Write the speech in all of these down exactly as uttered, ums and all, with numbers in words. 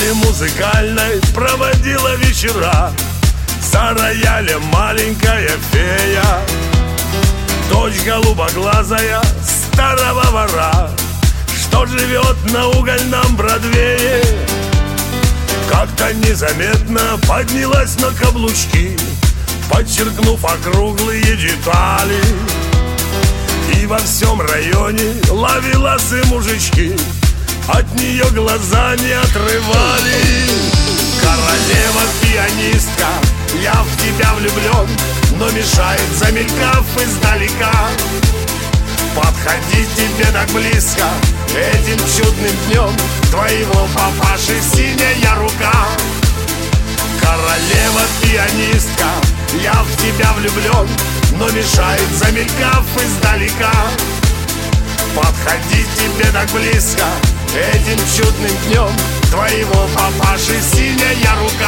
школе музыкальной проводила вечера. За роялем маленькая фея, дочь голубоглазая старого вора, что живет на угольном Бродвее. Как-то незаметно поднялась на каблучки, подчеркнув округлые детали, и во всем районе ловеласы мужички от нее глаза не отрывали. Королева-пианистка, я в тебя влюблен, но мешает, замелькав издалека, подходить тебе так близко этим чудным днем твоего папаши синяя рука. Королева-пианистка, я в тебя влюблен, но мешает, замелькав издалека, подходить тебе так близко этим чудным днем твоего папаши синяя рука.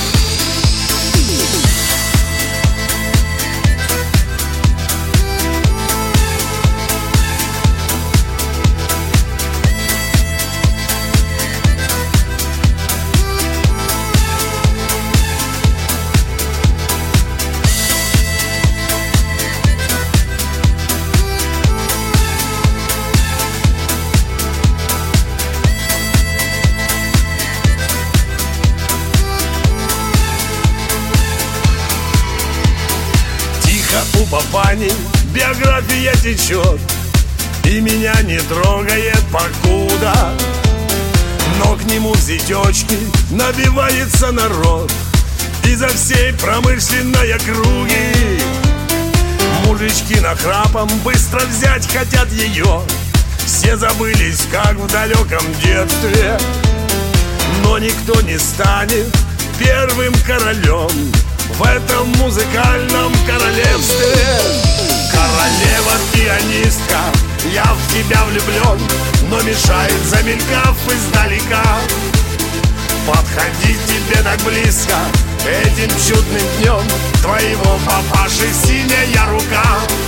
У папани биография течет, и меня не трогает покуда, но к нему в зятечки набивается народ изо всей промышленной округи. Мужички нахрапом быстро взять хотят ее, все забылись, как в далеком детстве, но никто не станет первым королем в этом музыкальном королевстве. Королева-пианистка, я в тебя влюблен, но мешает, замелькав издалека, подходить тебе так близко этим чудным днем твоего папаши синяя рука.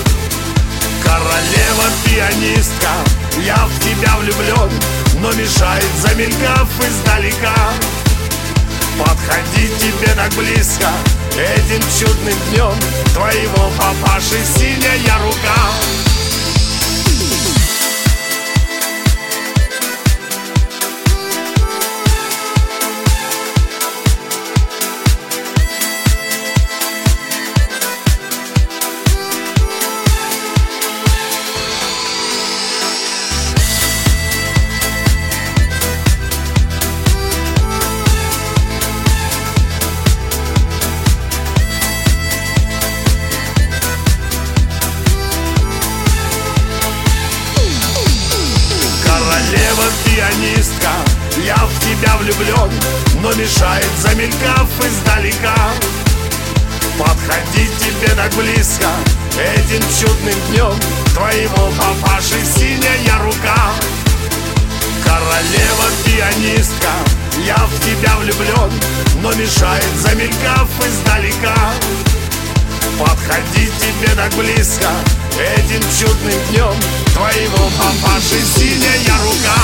Королева-пианистка, я в тебя влюблен, но мешает, замелькав издалека, подходить тебе так близко этим чудным днем твоего папаши синяя рука. Королева-пианистка, я в тебя влюблен, но мешает, замелькав издалека, подходить тебе так близко этим чудным днем твоего папаши синяя рука. Королева-пианистка, я в тебя влюблен, но мешает, замелькав издалека, подходить тебе так близко этим чудным днем твоего папаши синяя рука.